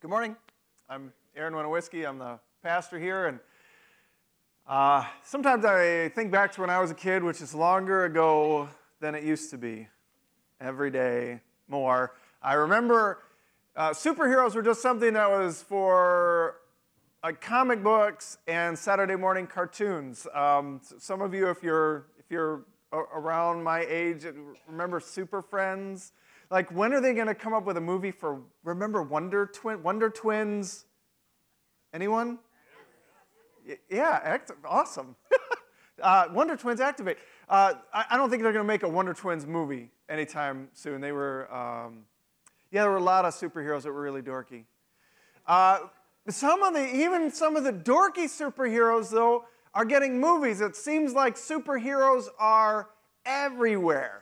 Good morning. I'm Aaron Winowiski. I'm the pastor here, and sometimes I think back to when I was a kid, which is longer ago than it used to be. Every day more. I remember superheroes were just something that was for comic books and Saturday morning cartoons. Some of you, if you're around my age, remember Super Friends. Like, when are they going to come up with a movie for, remember Wonder Twins? Anyone? Yeah, awesome. Wonder Twins Activate. I don't think they're going to make a Wonder Twins movie anytime soon. There were a lot of superheroes that were really dorky. Some of the dorky superheroes, though, are getting movies. It seems like superheroes are everywhere.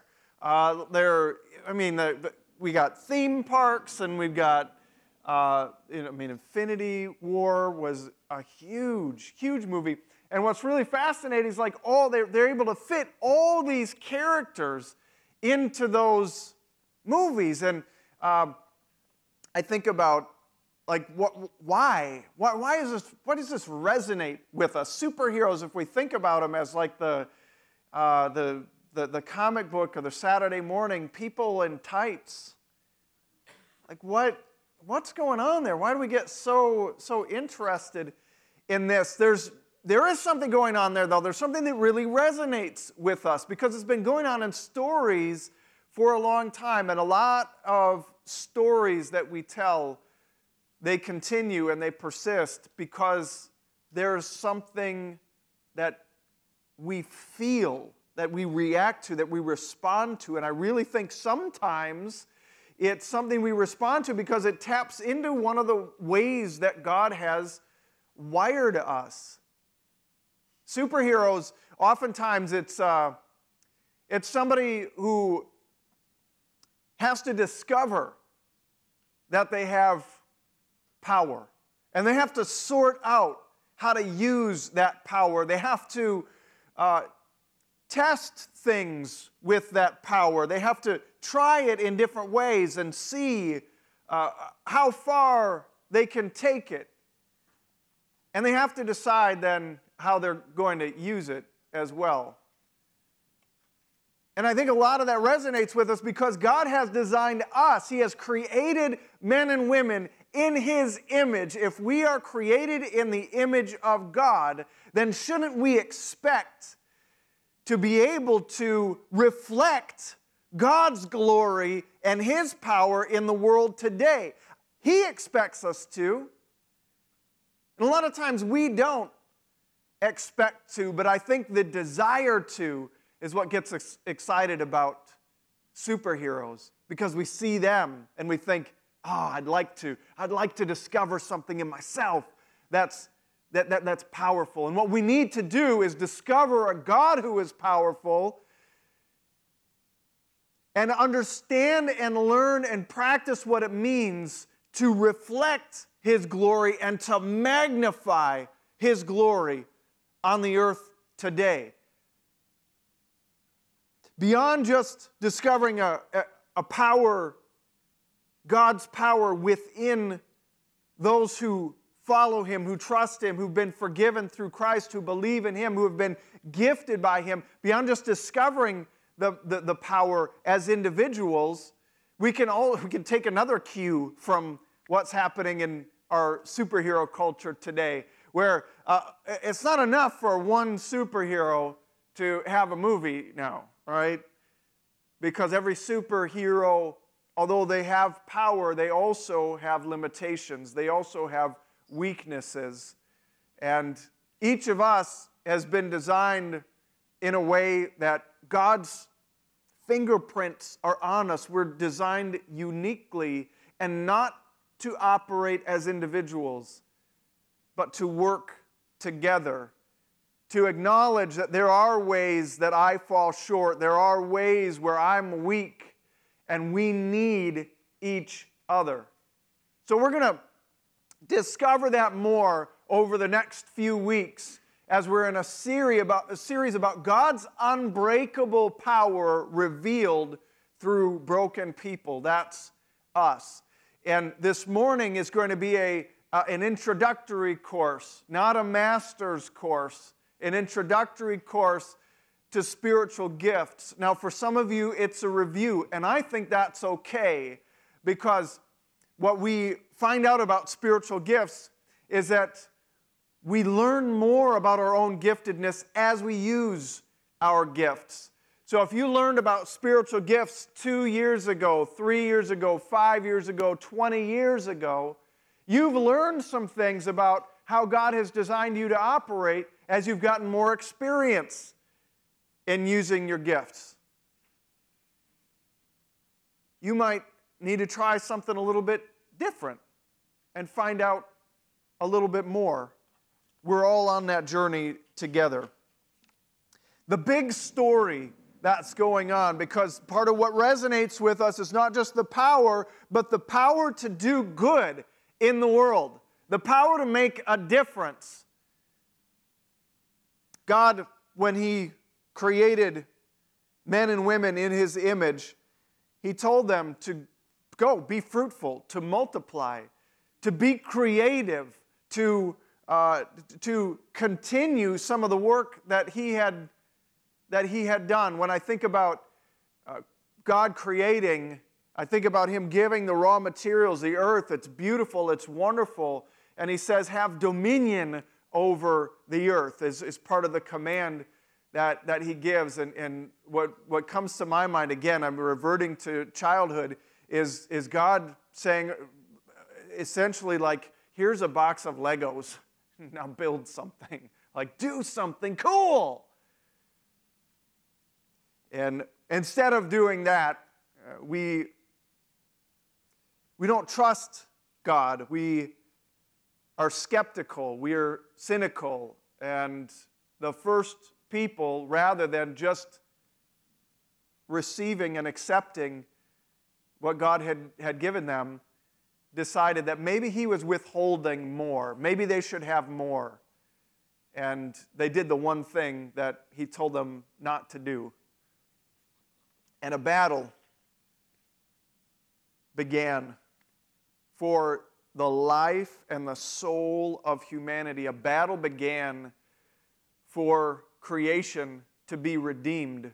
We got theme parks, and we've got, Infinity War was a huge, huge movie. And what's really fascinating is they're able to fit all these characters into those movies. And I think about why does this resonate with us? Superheroes, if we think about them as like the comic book or the Saturday morning people in tights. Like what's going on there? Why do we get so interested in this? There is something going on there, though. There's something that really resonates with us because it's been going on in stories for a long time, and a lot of stories that we tell, they continue and they persist because there's something that we feel, that we react to, that we respond to. And I really think sometimes it's something we respond to because it taps into one of the ways that God has wired us. Superheroes, oftentimes it's somebody who has to discover that they have power. And they have to sort out how to use that power. They have to test things with that power. They have to try it in different ways and see how far they can take it. And they have to decide then how they're going to use it as well. And I think a lot of that resonates with us because God has designed us. He has created men and women in His image. If we are created in the image of God, then shouldn't we expect to be able to reflect God's glory and His power in the world today? He expects us to. And a lot of times we don't expect to, but I think the desire to is what gets us excited about superheroes, because we see them and we think, I'd like to discover something in myself that's powerful. And what we need to do is discover a God who is powerful and understand and learn and practice what it means to reflect His glory and to magnify His glory on the earth today. Beyond just discovering a power, God's power within those who follow Him, who trust Him, who've been forgiven through Christ, who believe in Him, who have been gifted by Him, beyond just discovering the power as individuals, we can take another cue from what's happening in our superhero culture today, where it's not enough for one superhero to have a movie now, right? Because every superhero, although they have power, they also have limitations. They also have weaknesses. And each of us has been designed in a way that God's fingerprints are on us. We're designed uniquely, and not to operate as individuals, but to work together, to acknowledge that there are ways that I fall short, there are ways where I'm weak, and we need each other. So we're going to discover that more over the next few weeks as we're in a series about God's unbreakable power revealed through broken people. That's us. And this morning is going to be an introductory course, not a master's course, an introductory course to spiritual gifts. Now, for some of you, it's a review, and I think that's okay, because what we find out about spiritual gifts is that we learn more about our own giftedness as we use our gifts. So if you learned about spiritual gifts 2 years ago, 3 years ago, 5 years ago, 20 years ago, you've learned some things about how God has designed you to operate as you've gotten more experience in using your gifts. You might need to try something a little bit different and find out a little bit more. We're all on that journey together. The big story that's going on, because part of what resonates with us is not just the power, but the power to do good in the world, the power to make a difference. God, when He created men and women in His image, He told them to go, be fruitful, to multiply, to be creative, to continue some of the work that He had done. When I think about God creating, I think about Him giving the raw materials, the earth. It's beautiful, it's wonderful. And He says, have dominion over the earth is part of the command that He gives. And what comes to my mind, again, I'm reverting to childhood, is God saying, essentially like, here's a box of Legos. Now build something. Like, do something cool. And instead of doing that, we don't trust God. We are skeptical. We are cynical. And the first people, rather than just receiving and accepting what God had given them, decided that maybe He was withholding more. Maybe they should have more. And they did the one thing that He told them not to do. And a battle began for the life and the soul of humanity. A battle began for creation to be redeemed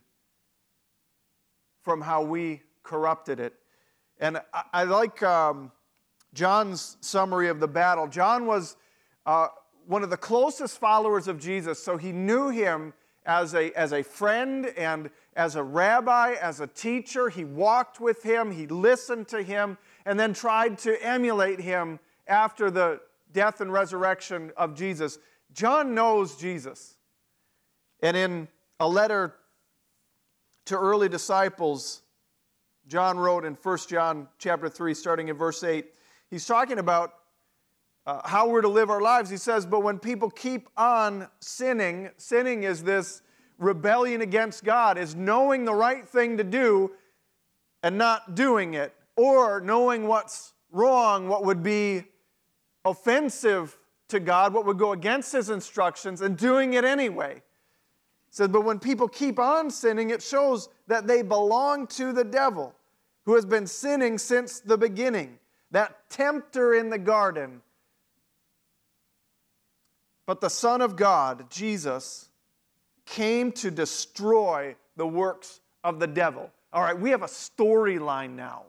from how we corrupted it. And I like John's summary of the battle. John was one of the closest followers of Jesus, so he knew Him as a friend and as a rabbi, as a teacher. He walked with Him, he listened to Him, and then tried to emulate Him after the death and resurrection of Jesus. John knows Jesus. And in a letter to early disciples, John wrote in 1 John chapter 3, starting in verse 8, he's talking about how we're to live our lives. He says, but when people keep on sinning is this rebellion against God, is knowing the right thing to do and not doing it, or knowing what's wrong, what would be offensive to God, what would go against His instructions, and doing it anyway. He says, but when people keep on sinning, it shows that they belong to the devil, who has been sinning since the beginning, that tempter in the garden. But the Son of God, Jesus, came to destroy the works of the devil. All right, we have a storyline now.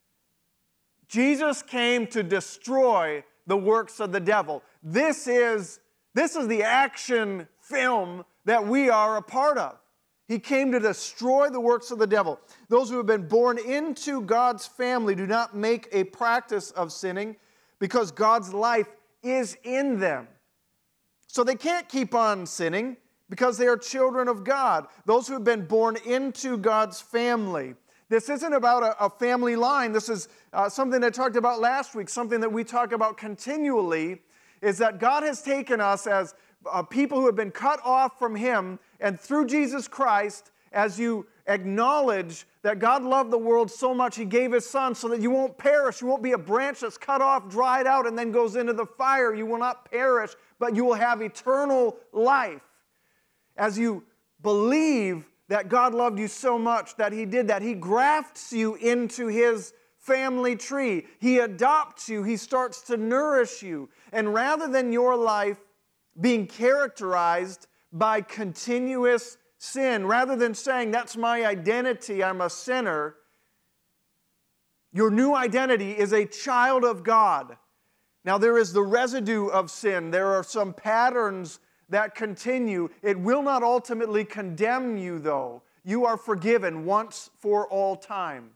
Jesus came to destroy the works of the devil. This is the action film that we are a part of. He came to destroy the works of the devil. Those who have been born into God's family do not make a practice of sinning because God's life is in them. So they can't keep on sinning because they are children of God. Those who have been born into God's family. This isn't about a family line. This is something I talked about last week, something that we talk about continually, is that God has taken us as people who have been cut off from Him, and through Jesus Christ, as you acknowledge that God loved the world so much, He gave His Son so that you won't perish. You won't be a branch that's cut off, dried out, and then goes into the fire. You will not perish, but you will have eternal life. As you believe that God loved you so much that He did that, He grafts you into His family tree. He adopts you. He starts to nourish you. And rather than your life being characterized by continuous sin, rather than saying, that's my identity, I'm a sinner, your new identity is a child of God. Now, there is the residue of sin. There are some patterns that continue. It will not ultimately condemn you, though. You are forgiven once for all time.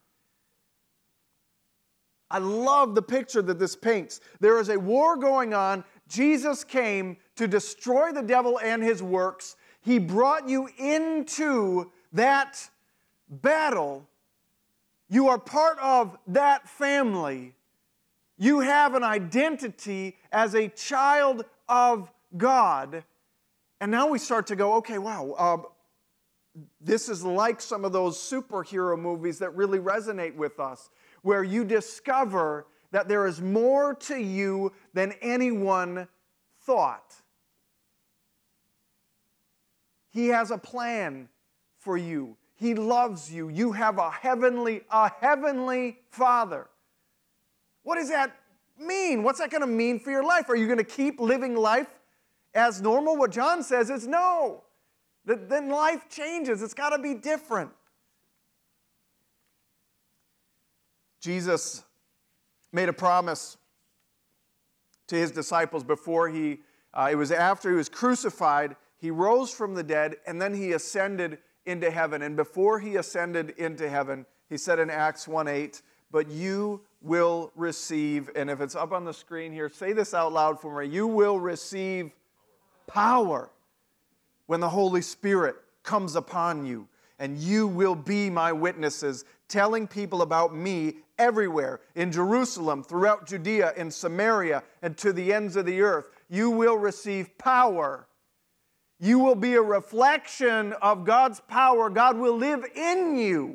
I love the picture that this paints. There is a war going on. Jesus came to destroy the devil and his works. He brought you into that battle. You are part of that family. You have an identity as a child of God. And now we start to go, okay, wow, this is like some of those superhero movies that really resonate with us, where you discover that there is more to you than anyone thought. He has a plan for you. He loves you. You have a heavenly Father. What does that mean? What's that going to mean for your life? Are you going to keep living life as normal? What John says is no. Then life changes. It's got to be different. Jesus made a promise to his disciples before it was after he was crucified. He rose from the dead, and then he ascended into heaven. And before he ascended into heaven, he said in Acts 1:8, but you will receive, and if it's up on the screen here, say this out loud for me, you will receive power when the Holy Spirit comes upon you, and you will be my witnesses, telling people about me everywhere, in Jerusalem, throughout Judea, in Samaria, and to the ends of the earth. You will receive power. You will be a reflection of God's power. God will live in you.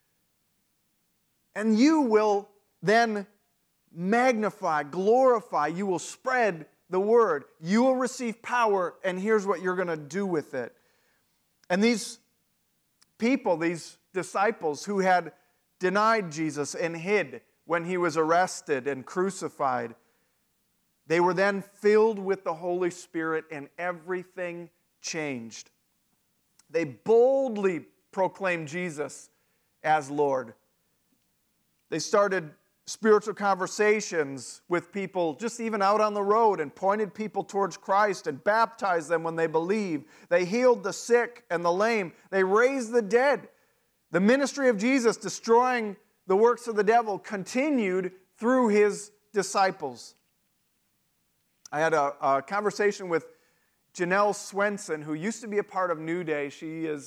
And you will then magnify, glorify. You will spread the word. You will receive power, and here's what you're going to do with it. And these people, these disciples who had denied Jesus and hid when he was arrested and crucified, they were then filled with the Holy Spirit, and everything changed. They boldly proclaimed Jesus as Lord. They started spiritual conversations with people just even out on the road and pointed people towards Christ and baptized them when they believed. They healed the sick and the lame. They raised the dead. The ministry of Jesus, destroying the works of the devil, continued through his disciples. I had a conversation with Janelle Swenson, who used to be a part of New Day. She is,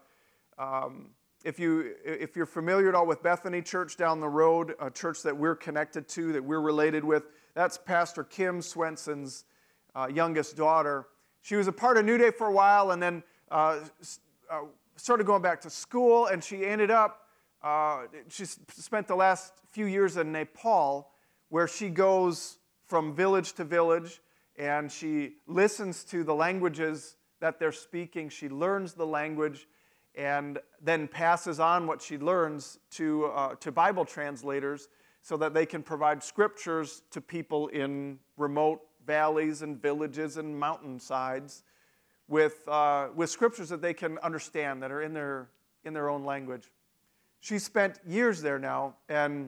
if you're familiar at all with Bethany Church down the road, a church that we're connected to, that we're related with, that's Pastor Kim Swenson's youngest daughter. She was a part of New Day for a while, and then started going back to school, and she ended up, she spent the last few years in Nepal, where she goes from village to village, and she listens to the languages that they're speaking. She learns the language and then passes on what she learns to Bible translators so that they can provide scriptures to people in remote valleys and villages and mountainsides with scriptures that they can understand, that are in their own language. She spent years there now, and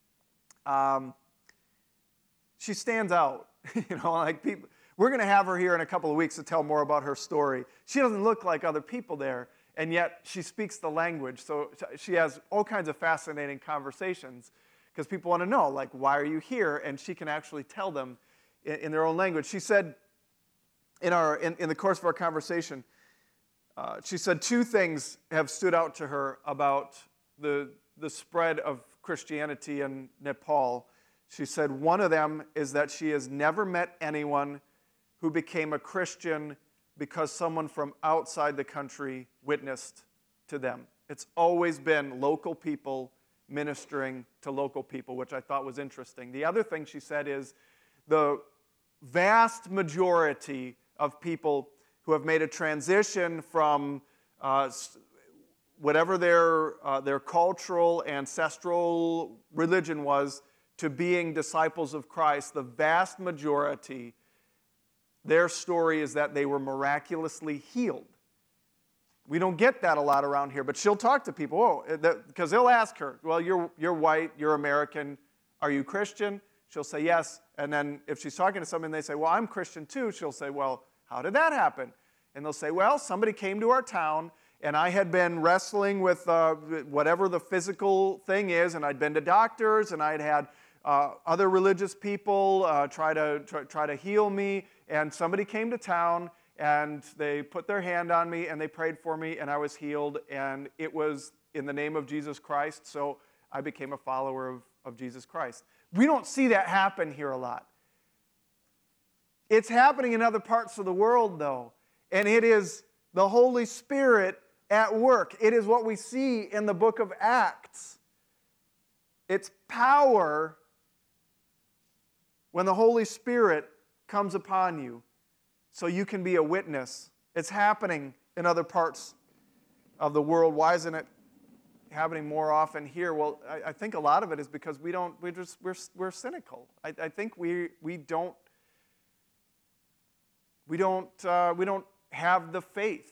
she stands out. Like people, we're going to have her here in a couple of weeks to tell more about her story. She doesn't look like other people there, and yet she speaks the language. So she has all kinds of fascinating conversations because people want to know, like, why are you here? And she can actually tell them in their own language. She said in the course of our conversation, she said two things have stood out to her about the spread of Christianity in Nepal. She said one of them is that she has never met anyone who became a Christian because someone from outside the country witnessed to them. It's always been local people ministering to local people, which I thought was interesting. The other thing she said is the vast majority of people who have made a transition from whatever their cultural, ancestral religion was, to being disciples of Christ, the vast majority, their story is that they were miraculously healed. We don't get that a lot around here, but she'll talk to people, because they'll ask her, well, you're white, you're American, are you Christian? She'll say yes, and then if she's talking to someone and they say, well, I'm Christian too, she'll say, well, how did that happen? And they'll say, well, somebody came to our town, and I had been wrestling with whatever the physical thing is, and I'd been to doctors, and I'd had other religious people try to heal me, and somebody came to town, and they put their hand on me, and they prayed for me, and I was healed, and it was in the name of Jesus Christ, so I became a follower of Jesus Christ. We don't see that happen here a lot. It's happening in other parts of the world, though, and it is the Holy Spirit at work. It is what we see in the book of Acts. It's power when the Holy Spirit comes upon you so you can be a witness. It's happening in other parts of the world. Why isn't it happening more often here? Well, I think a lot of it is because we're cynical. I think we don't have the faith.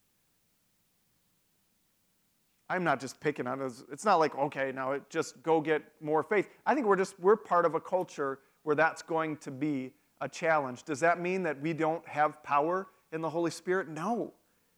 I'm not just picking on us. It's not like, okay, now just go get more faith. I think we're part of a culture where that's going to be a challenge. Does that mean that we don't have power in the Holy Spirit? No.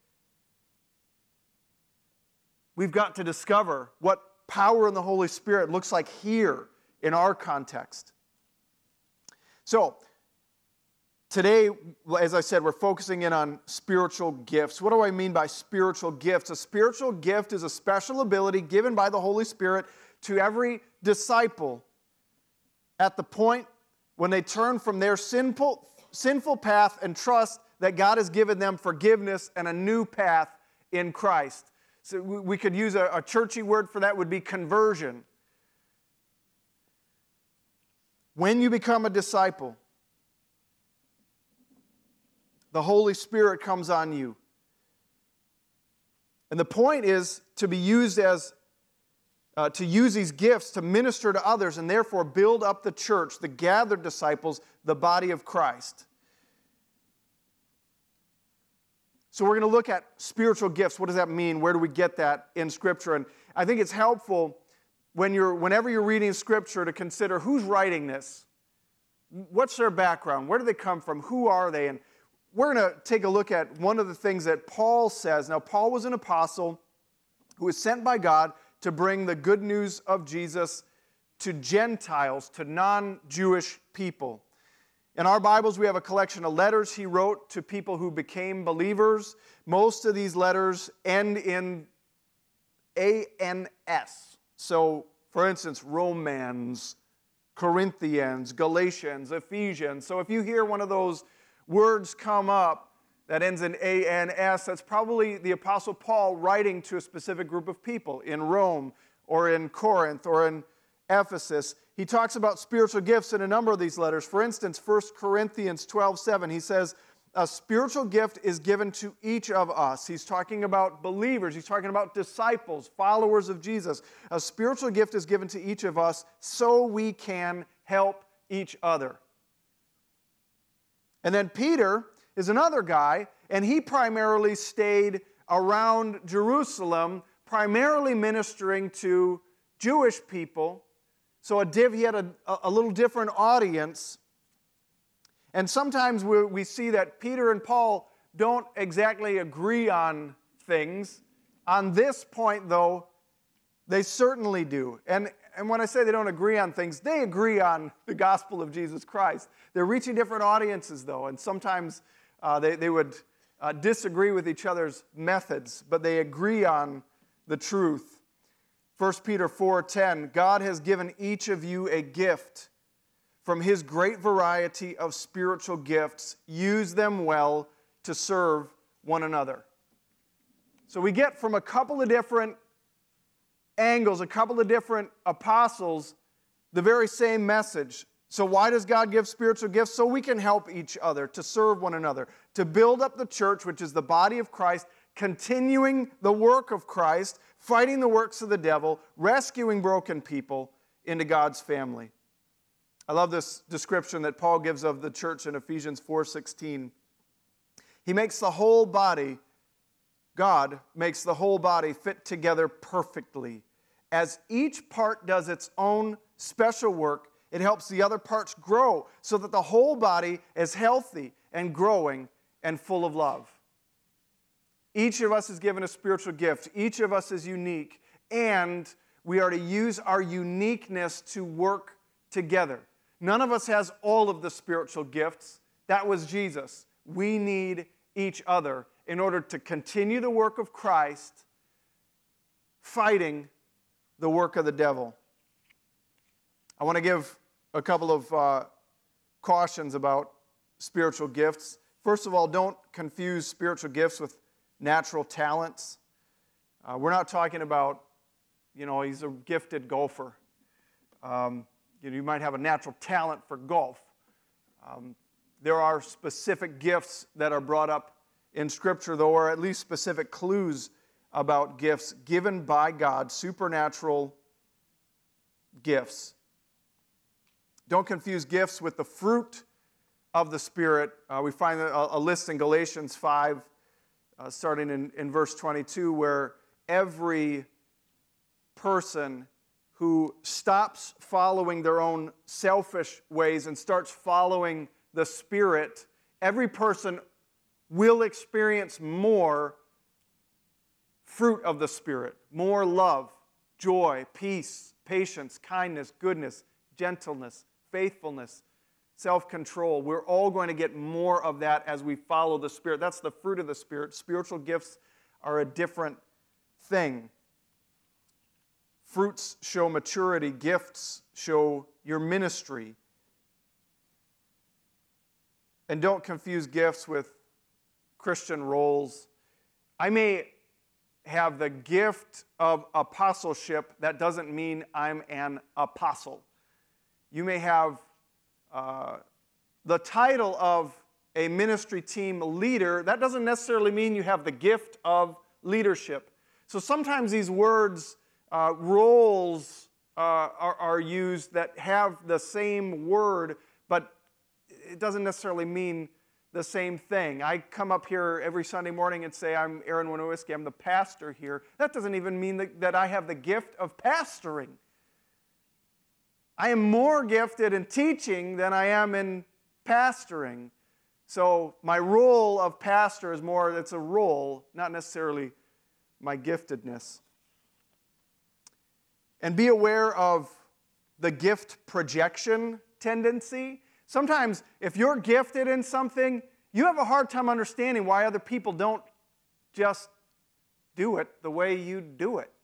We've got to discover what power in the Holy Spirit looks like here in our context. So, today, as I said, we're focusing in on spiritual gifts. What do I mean by spiritual gifts? A spiritual gift is a special ability given by the Holy Spirit to every disciple at the point when they turn from their sinful path and trust that God has given them forgiveness and a new path in Christ. So we could use a churchy word for that, would be conversion. When you become a disciple, the Holy Spirit comes on you. And the point is to be used to use these gifts to minister to others and therefore build up the church, the gathered disciples, the body of Christ. So we're going to look at spiritual gifts. What does that mean? Where do we get that in Scripture? And I think it's helpful whenever you're reading Scripture to consider who's writing this. What's their background? Where do they come from? Who are they? And we're going to take a look at one of the things that Paul says. Now, Paul was an apostle who was sent by God to bring the good news of Jesus to Gentiles, to non-Jewish people. In our Bibles, we have a collection of letters he wrote to people who became believers. Most of these letters end in A-N-S. So, for instance, Romans, Corinthians, Galatians, Ephesians. So if you hear one of those words come up that ends in A-N-S, that's probably the Apostle Paul writing to a specific group of people in Rome or in Corinth or in Ephesus. He talks about spiritual gifts in a number of these letters. For instance, 1 Corinthians 12:7, he says, a spiritual gift is given to each of us. He's talking about believers. He's talking about disciples, followers of Jesus. A spiritual gift is given to each of us so we can help each other. And then Peter is another guy, and he primarily stayed around Jerusalem, primarily ministering to Jewish people. So he had a little different audience. And sometimes we see that Peter and Paul don't exactly agree on things. On this point, though, they certainly do. And when I say they don't agree on things, they agree on the gospel of Jesus Christ. They're reaching different audiences, though, and sometimes they would disagree with each other's methods, but they agree on the truth. 1 Peter 4:10, God has given each of you a gift from His great variety of spiritual gifts. Use them well to serve one another. So we get from a couple of different angles, a couple of different apostles, the very same message. So why does God give spiritual gifts? So we can help each other, to serve one another, to build up the church, which is the body of Christ, continuing the work of Christ, fighting the works of the devil, rescuing broken people into God's family. I love this description that Paul gives of the church in Ephesians 4:16. He makes the whole body, God makes the whole body fit together perfectly. As each part does its own special work, it helps the other parts grow so that the whole body is healthy and growing and full of love. Each of us is given a spiritual gift. Each of us is unique, and we are to use our uniqueness to work together. None of us has all of the spiritual gifts. That was Jesus. We need each other in order to continue the work of Christ, fighting the work of the devil. I want to give a couple of cautions about spiritual gifts. First of all, don't confuse spiritual gifts with natural talents. We're not talking about, he's a gifted golfer. You might have a natural talent for golf. There are specific gifts that are brought up in Scripture, though, or at least specific clues about gifts given by God, supernatural gifts. Don't confuse gifts with the fruit of the Spirit. We find a list in Galatians 5, starting in verse 22, where every person who stops following their own selfish ways and starts following the Spirit, every person will experience more fruit of the Spirit, more love, joy, peace, patience, kindness, goodness, gentleness, faithfulness, self-control. We're all going to get more of that as we follow the Spirit. That's the fruit of the Spirit. Spiritual gifts are a different thing. Fruits show maturity. Gifts show your ministry. And don't confuse gifts with Christian roles. I may have the gift of apostleship. That doesn't mean I'm an apostle. You may have the title of a ministry team leader. That doesn't necessarily mean you have the gift of leadership. So sometimes these words, roles, are used that have the same word, but it doesn't necessarily mean the same thing. I come up here every Sunday morning and say, I'm Aaron Winowiski, I'm the pastor here. That doesn't even mean that I have the gift of pastoring. I am more gifted in teaching than I am in pastoring. So my role of pastor is more, it's a role, not necessarily my giftedness. And be aware of the gift projection tendency. Sometimes if you're gifted in something, you have a hard time understanding why other people don't just do it the way you do it.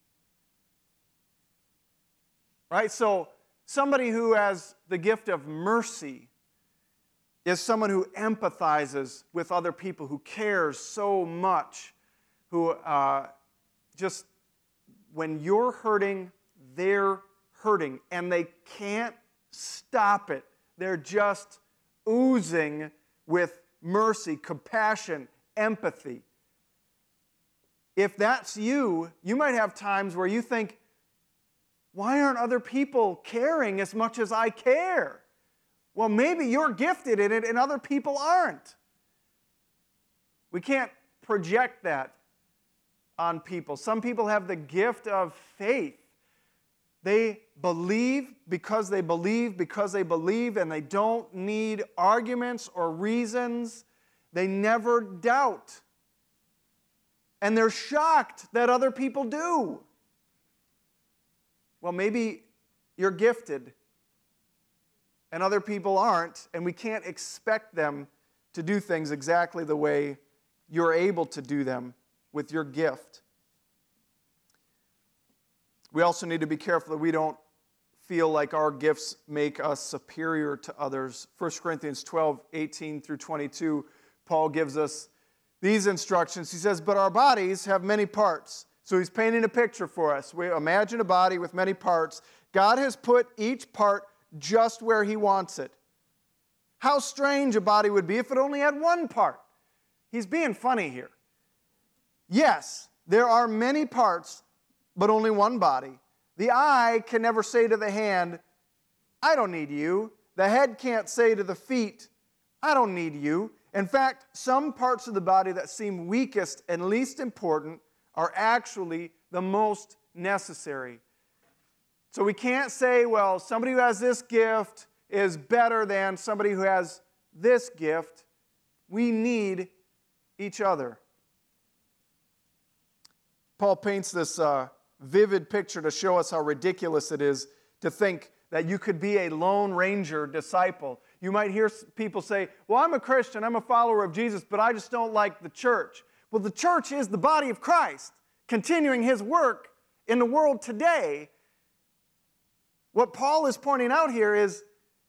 Right? So somebody who has the gift of mercy is someone who empathizes with other people, who cares so much, who just, when you're hurting, they're hurting, and they can't stop it. They're just oozing with mercy, compassion, empathy. If that's you, you might have times where you think, why aren't other people caring as much as I care? Well, maybe you're gifted in it and other people aren't. We can't project that on people. Some people have the gift of faith. They believe because they believe because they believe, and they don't need arguments or reasons. They never doubt. And they're shocked that other people do. Well, maybe you're gifted and other people aren't, and we can't expect them to do things exactly the way you're able to do them with your gift. We also need to be careful that we don't feel like our gifts make us superior to others. 1 Corinthians 12, 18 through 22, Paul gives us these instructions. He says, but our bodies have many parts. So he's painting a picture for us. We imagine a body with many parts. God has put each part just where he wants it. How strange a body would be if it only had one part. He's being funny here. Yes, there are many parts, but only one body. The eye can never say to the hand, I don't need you. The head can't say to the feet, I don't need you. In fact, some parts of the body that seem weakest and least important are actually the most necessary. So we can't say, well, somebody who has this gift is better than somebody who has this gift. We need each other. Paul paints this vivid picture to show us how ridiculous it is to think that you could be a Lone Ranger disciple. You might hear people say, well, I'm a Christian, I'm a follower of Jesus, but I just don't like the church. Well, the church is the body of Christ, continuing His work in the world today. What Paul is pointing out here is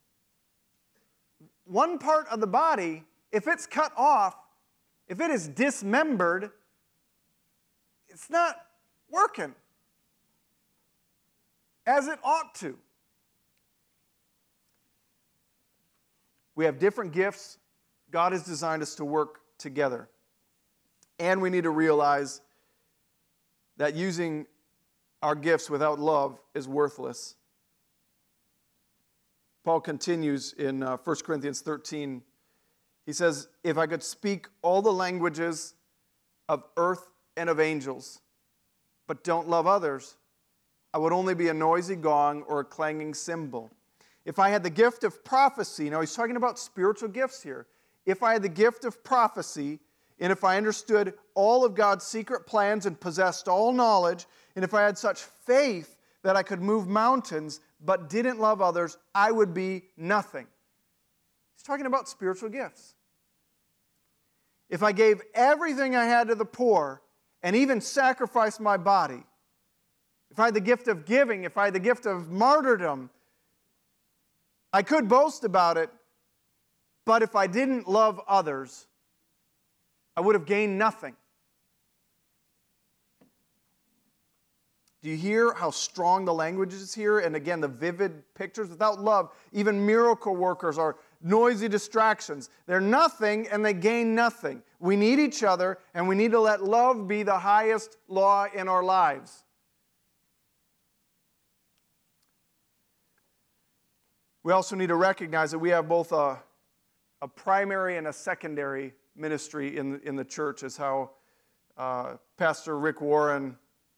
one part of the body, if it's cut off, if it is dismembered, it's not working as it ought to. We have different gifts. God has designed us to work together. And we need to realize that using our gifts without love is worthless. Paul continues in 1 Corinthians 13. He says, if I could speak all the languages of earth and of angels, but don't love others, I would only be a noisy gong or a clanging cymbal. If I had the gift of prophecy, now he's talking about spiritual gifts here. If I had the gift of prophecy, and if I understood all of God's secret plans and possessed all knowledge, and if I had such faith that I could move mountains, but didn't love others, I would be nothing. He's talking about spiritual gifts. If I gave everything I had to the poor, and even sacrificed my body, if I had the gift of giving, if I had the gift of martyrdom, I could boast about it, but if I didn't love others, I would have gained nothing. Do you hear how strong the language is here? And again, the vivid pictures. Without love, even miracle workers are noisy distractions. They're nothing and they gain nothing. We need each other, and we need to let love be the highest law in our lives. We also need to recognize that we have both a primary and a secondary ministry in the church, as how Pastor Rick Warren,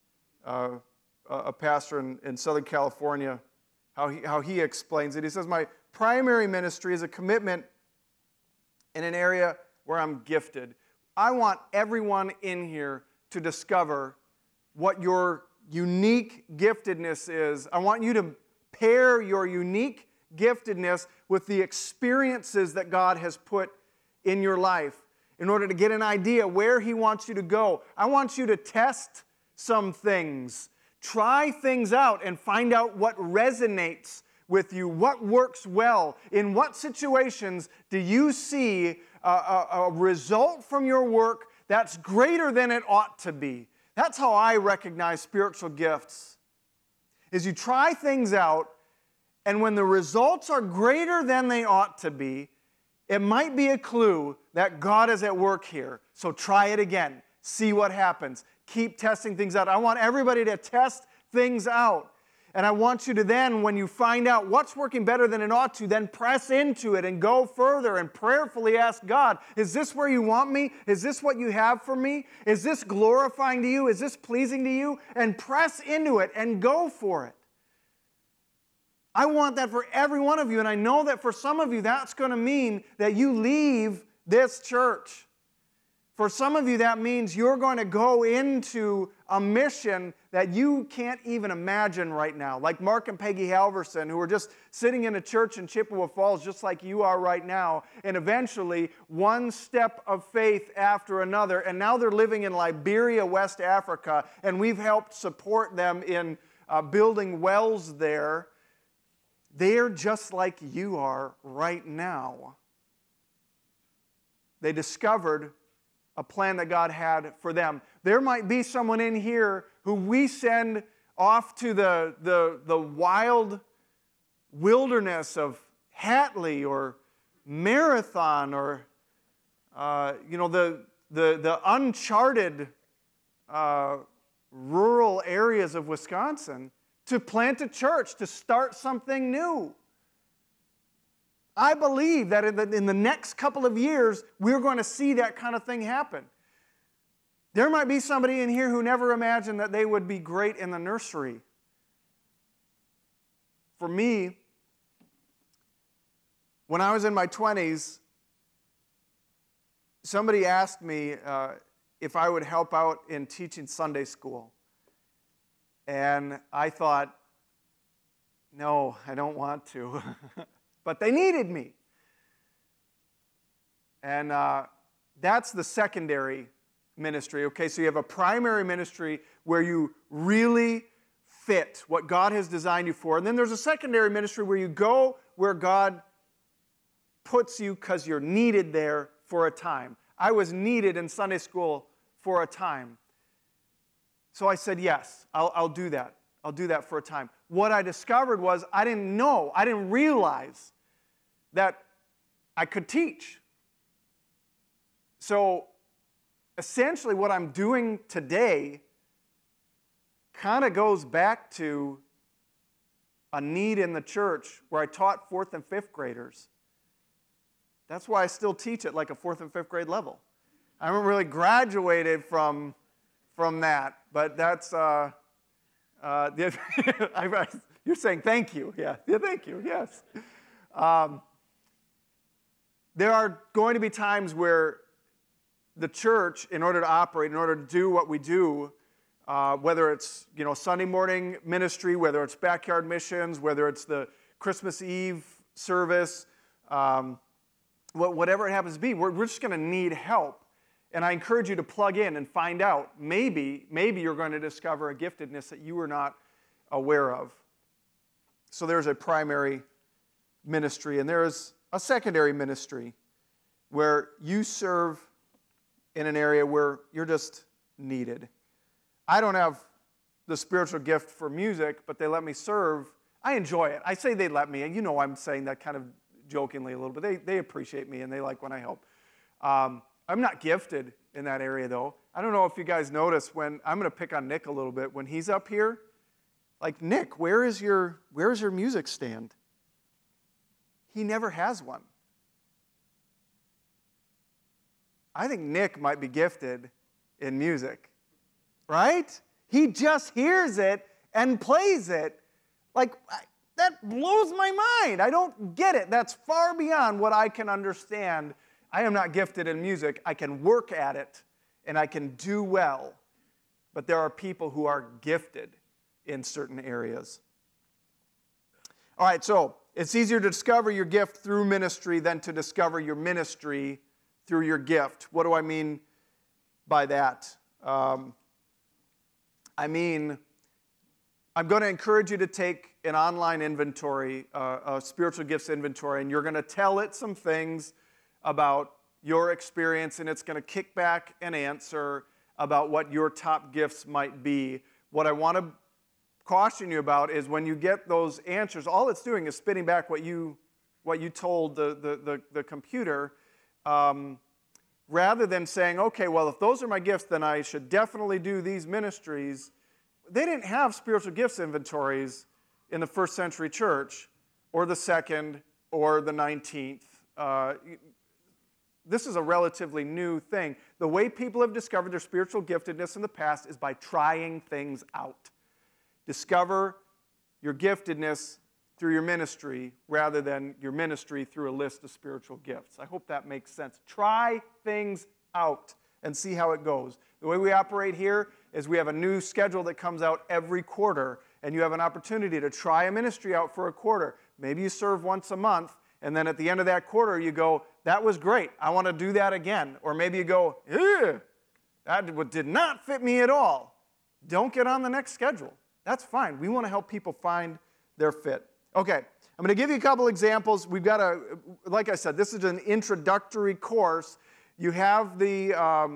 a pastor in Southern California, how he explains it. He says, my primary ministry is a commitment in an area where I'm gifted. I want everyone in here to discover what your unique giftedness is. I want you to pair your unique giftedness with the experiences that God has put in your life in order to get an idea where He wants you to go. I want you to test some things. Try things out and find out what resonates with you, what works well. In what situations do you see a result from your work that's greater than it ought to be? That's how I recognize spiritual gifts, is you try things out, and when the results are greater than they ought to be, it might be a clue that God is at work here. So try it again. See what happens. Keep testing things out. I want everybody to test things out. And I want you to then, when you find out what's working better than it ought to, then press into it and go further and prayerfully ask God, is this where you want me? Is this what you have for me? Is this glorifying to you? Is this pleasing to you? And press into it and go for it. I want that for every one of you, and I know that for some of you, that's going to mean that you leave this church. For some of you, that means you're going to go into a mission that you can't even imagine right now. Like Mark and Peggy Halverson, who are just sitting in a church in Chippewa Falls, just like you are right now, and eventually one step of faith after another, and now they're living in Liberia, West Africa, and we've helped support them in building wells there. They're just like you are right now. They discovered a plan that God had for them. There might be someone in here who we send off to the wild wilderness of Hatley or Marathon or the uncharted rural areas of Wisconsin to plant a church, to start something new. I believe that in the next couple of years, we're going to see that kind of thing happen. There might be somebody in here who never imagined that they would be great in the nursery. For me, when I was in my 20s, somebody asked me if I would help out in teaching Sunday school. And I thought, no, I don't want to. But they needed me. And that's the secondary ministry. Okay, so you have a primary ministry where you really fit what God has designed you for. And then there's a secondary ministry where you go where God puts you because you're needed there for a time. I was needed in Sunday school for a time. So I said, yes, I'll do that. I'll do that for a time. What I discovered was I didn't realize that I could teach. So essentially what I'm doing today kind of goes back to a need in the church where I taught 4th and 5th graders. That's why I still teach at like a 4th and 5th grade level. I haven't really graduated from that, but that's, you're saying thank you. Yeah, thank you, yes. There are going to be times where the church, in order to operate, in order to do what we do, whether it's Sunday morning ministry, whether it's backyard missions, whether it's the Christmas Eve service, whatever it happens to be, we're just going to need help. And I encourage you to plug in and find out. Maybe you're going to discover a giftedness that you were not aware of. So there's a primary ministry, and there's a secondary ministry where you serve in an area where you're just needed. I don't have the spiritual gift for music, but they let me serve. I enjoy it. I say they let me, and I'm saying that kind of jokingly a little bit. They appreciate me, and they like when I help. I'm not gifted in that area, though. I don't know if you guys notice when, I'm going to pick on Nick a little bit, when he's up here, like, Nick, where's your music stand? He never has one. I think Nick might be gifted in music, right? He just hears it and plays it. Like, that blows my mind. I don't get it. That's far beyond what I can understand. I am not gifted in music. I can work at it, and I can do well. But there are people who are gifted in certain areas. All right, so it's easier to discover your gift through ministry than to discover your ministry through your gift. What do I mean by that? I'm going to encourage you to take an online inventory, a spiritual gifts inventory, and you're going to tell it some things about your experience, and it's going to kick back an answer about what your top gifts might be. What I want to caution you about is when you get those answers, all it's doing is spitting back what you told the computer, rather than saying, okay, well, if those are my gifts, then I should definitely do these ministries. They didn't have spiritual gifts inventories in the first century church, or the second, or the 19th. This is a relatively new thing. The way people have discovered their spiritual giftedness in the past is by trying things out. Discover your giftedness through your ministry rather than your ministry through a list of spiritual gifts. I hope that makes sense. Try things out and see how it goes. The way we operate here is we have a new schedule that comes out every quarter, and you have an opportunity to try a ministry out for a quarter. Maybe you serve once a month, and then at the end of that quarter you go, that was great, I want to do that again. Or maybe you go, that did not fit me at all. Don't get on the next schedule. That's fine. We want to help people find their fit. Okay, I'm going to give you a couple examples. We've got like I said, this is an introductory course. You have the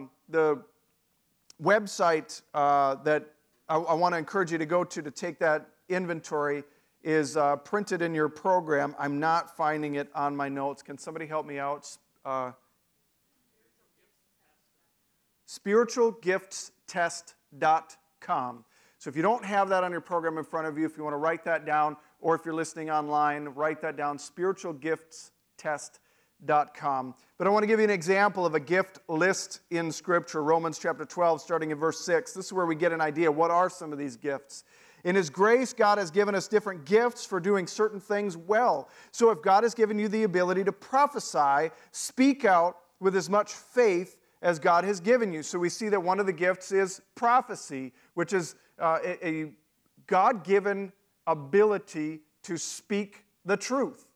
website that I want to encourage you to go to take that inventory is printed in your program. I'm not finding it on my notes. Can somebody help me out? Spiritualgiftstest.com. spiritualgiftstest.com. So if you don't have that on your program in front of you, if you want to write that down, or if you're listening online, write that down, spiritualgiftstest.com. But I want to give you an example of a gift list in Scripture, Romans chapter 12, starting in verse 6. This is where we get an idea. What are some of these gifts? In His grace, God has given us different gifts for doing certain things well. So if God has given you the ability to prophesy, speak out with as much faith as God has given you. So we see that one of the gifts is prophecy, which is a God-given ability to speak the truth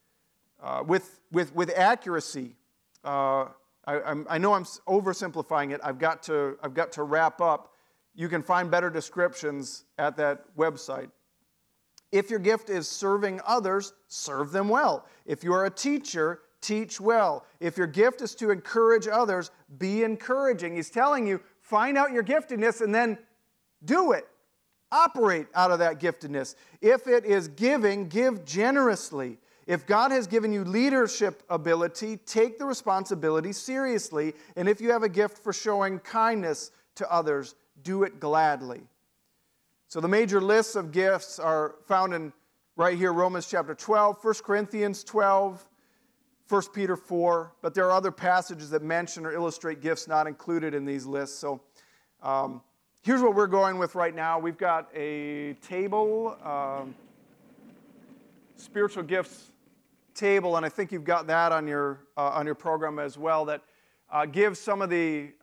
with accuracy. I know I'm oversimplifying it. I've got to wrap up. You can find better descriptions at that website. If your gift is serving others, serve them well. If you are a teacher, teach well. If your gift is to encourage others, be encouraging. He's telling you, find out your giftedness and then do it. Operate out of that giftedness. If it is giving, give generously. If God has given you leadership ability, take the responsibility seriously. And if you have a gift for showing kindness to others, do it gladly. So the major lists of gifts are found in right here, Romans chapter 12, 1 Corinthians 12, 1 Peter 4. But there are other passages that mention or illustrate gifts not included in these lists. So here's what we're going with right now. We've got a table, spiritual gifts table, and I think you've got that on your program as well, that gives some of the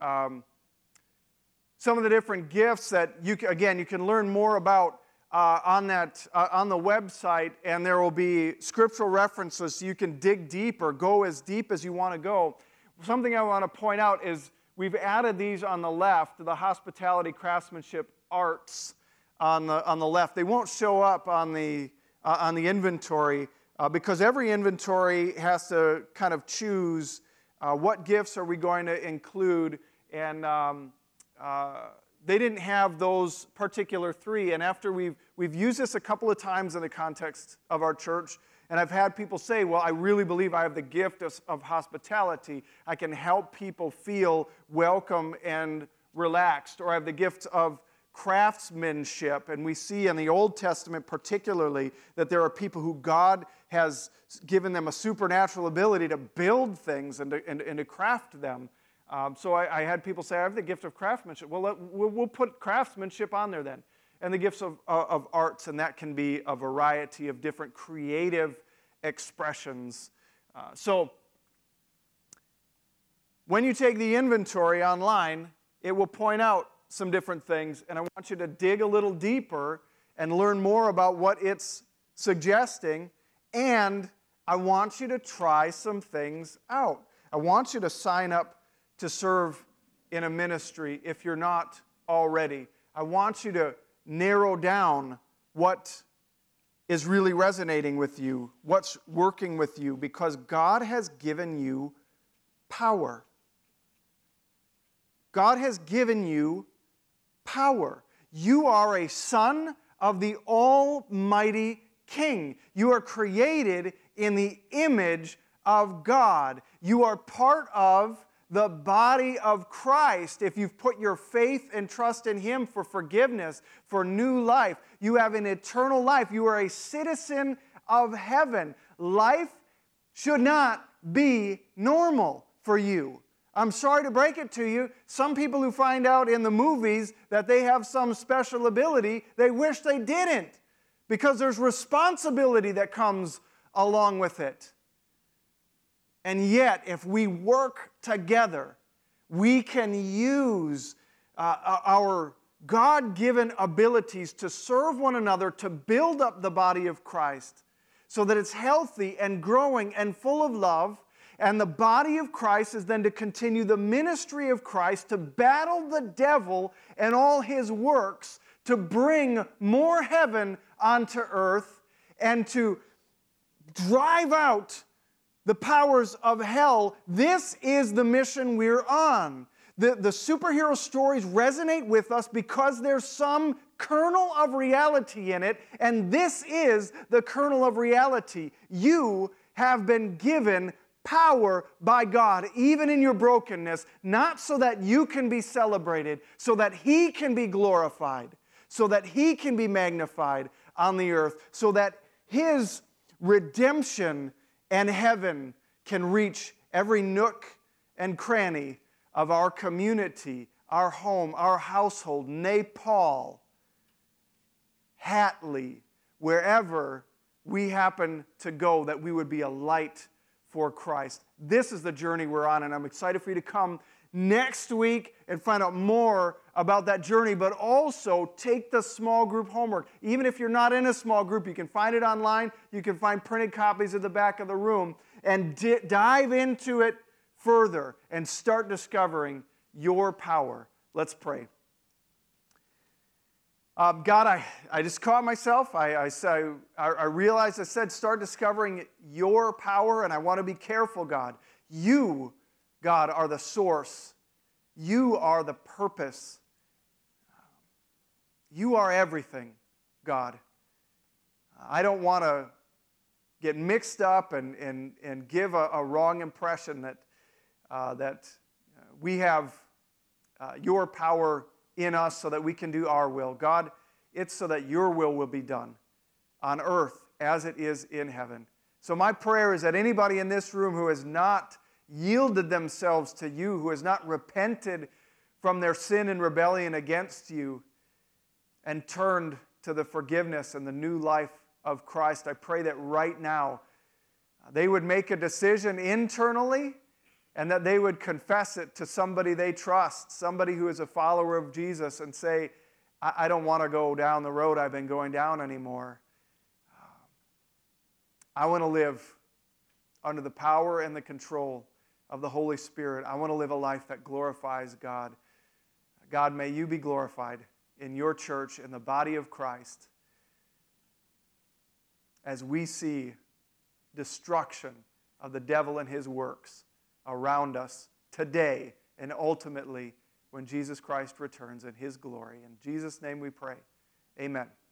different gifts that you can learn more about on the website, and there will be scriptural references so you can dig deep or go as deep as you want to go. Something I want to point out is we've added these on the left, the hospitality, craftsmanship, arts on the left. They won't show up on the inventory because every inventory has to kind of choose what gifts are we going to include, and they didn't have those particular three. And after we've used this a couple of times in the context of our church, and I've had people say, well, I really believe I have the gift of hospitality. I can help people feel welcome and relaxed. Or I have the gift of craftsmanship. And we see in the Old Testament particularly that there are people who God has given them a supernatural ability to build things and to craft them. So I had people say, I have the gift of craftsmanship. Well, we'll put craftsmanship on there then. And the gifts of arts, and that can be a variety of different creative expressions. So when you take the inventory online, it will point out some different things, and I want you to dig a little deeper and learn more about what it's suggesting, and I want you to try some things out. I want you to sign up to serve in a ministry if you're not already. I want you to narrow down what is really resonating with you, what's working with you, because God has given you power. God has given you power. You are a son of the Almighty King. You are created in the image of God. You are part of the body of Christ. If you've put your faith and trust in Him for forgiveness, for new life, you have an eternal life. You are a citizen of heaven. Life should not be normal for you. I'm sorry to break it to you. Some people who find out in the movies that they have some special ability, they wish they didn't, because there's responsibility that comes along with it. And yet, if we work together, we can use our God-given abilities to serve one another, to build up the body of Christ so that it's healthy and growing and full of love. And the body of Christ is then to continue the ministry of Christ, to battle the devil and all his works, to bring more heaven onto earth, and to drive out the powers of hell. This is the mission we're on. The superhero stories resonate with us because there's some kernel of reality in it, and this is the kernel of reality. You have been given power by God, even in your brokenness, not so that you can be celebrated, so that He can be glorified, so that He can be magnified on the earth, so that His redemption and heaven can reach every nook and cranny of our community, our home, our household, Nepal, Hatley, wherever we happen to go, that we would be a light for Christ. This is the journey we're on, and I'm excited for you to come next week and find out more about that journey, but also take the small group homework. Even if you're not in a small group, you can find it online. You can find printed copies at the back of the room and dive into it further and start discovering your power. Let's pray. God, I just caught myself. I realized I said start discovering your power, and I want to be careful, God. You, God, are the source. You are the purpose. You are everything, God. I don't want to get mixed up and give a wrong impression that we have your power in us so that we can do our will. God, it's so that your will be done on earth as it is in heaven. So my prayer is that anybody in this room who has not yielded themselves to you, who has not repented from their sin and rebellion against you and turned to the forgiveness and the new life of Christ, I pray that right now they would make a decision internally and that they would confess it to somebody they trust, somebody who is a follower of Jesus, and say, I don't want to go down the road I've been going down anymore. I want to live under the power and the control of the Holy Spirit. I want to live a life that glorifies God. God, may you be glorified in your church, in the body of Christ, as we see destruction of the devil and his works around us today and ultimately when Jesus Christ returns in His glory. In Jesus' name we pray. Amen.